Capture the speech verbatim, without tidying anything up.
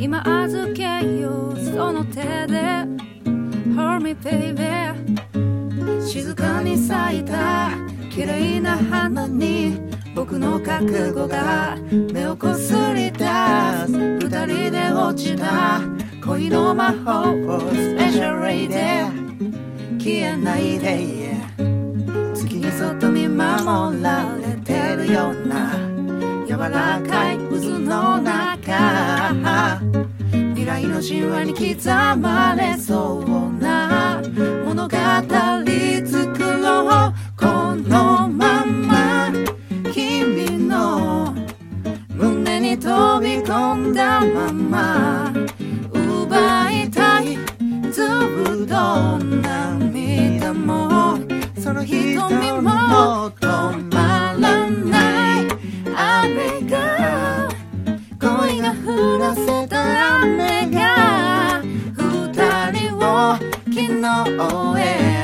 今預けようその手で Hold me baby 静かに咲いた綺麗な花に僕の覚悟が目をこすり出す二人で落ちた恋の魔法をスペシャルレイで消えないで月にそっと見守られてるような柔らかい渦の中未来の神話に刻まれそうな物語作ろうこのまま君の胸に飛び込んだまま奪いたいずっと涙もその瞳も止まらないあれが恋が降らせた雨が二人を昨日へ